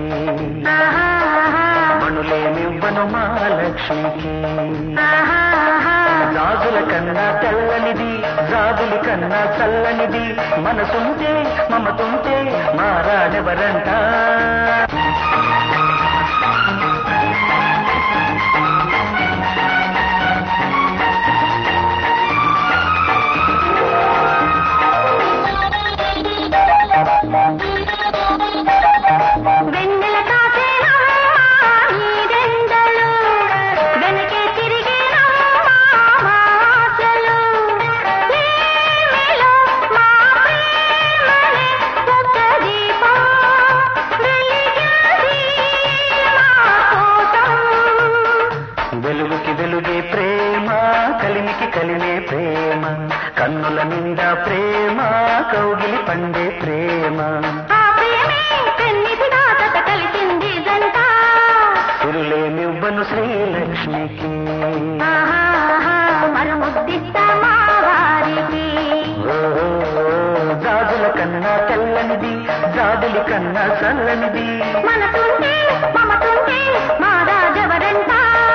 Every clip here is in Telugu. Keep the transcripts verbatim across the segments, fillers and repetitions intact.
మణులేమివ్వను మా లక్ష్మికి. గాజుల కన్నా తెల్లనిది, జాబులి కన్నా చల్లనిది, మనసుంటే మమతుంటే మారాడెవరంట. వెలుగుకి వెలుగే ప్రేమ, కలిమికి కలిమే ప్రేమ, కన్నుల నిండా ప్రేమ, కౌగిలి పండే ప్రేమ. సిరులేమివ్వను శ్రీలక్ష్మికి. గాజుల కన్నా తెల్లనిది, జాబులి కన్నా చల్లనిది, మనసుంటే మమతుంటే మా రాజవరంట.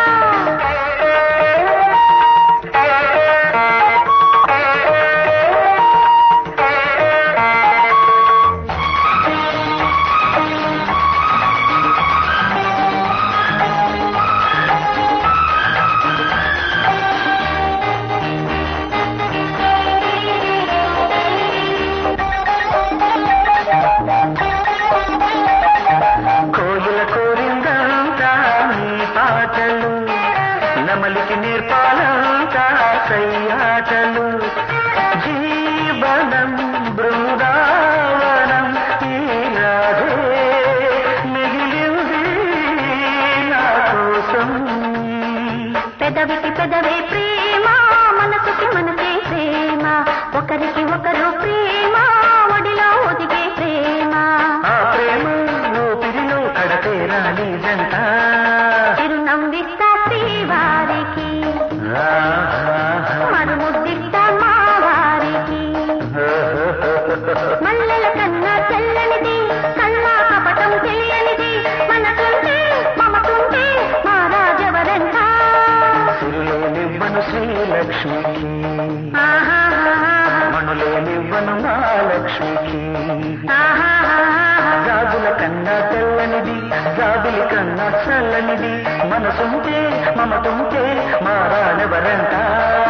నమలికి నేర్పాలంతా సయ్యాటలు, జీవనం బృందావనం ఈనాడే మిగిలింది నా కోసం. పెదవికి పెదవే ప్రేమ, మనసుకి మనసే ప్రేమ, ఒకరికి ఒకరు ప్రేమ, ఒడిలో ఒదిగే ప్రేమ. ఆ ప్రేమ ఊపిరిలో కడతేరాలి జంట. చిరునవ్విస్తా శ్రీవారికి, మరుముద్దిస్తా మా వారికి. మల్లెల కన్నా తెల్లనిది, కన్నా కపటం తెలియనిది, మనసుంటే మమతుంటే మా రాజవరంట. సిరులేనివ్వను శ్రీలక్ష్మికి, మణులేనివ్వను మా లక్ష్మికి. గాజుల కన్నా తెల్లనిది, జాబులి కన్నా చల్లనిది, మనసుంటే మమతుంటే మారాడెవరంట.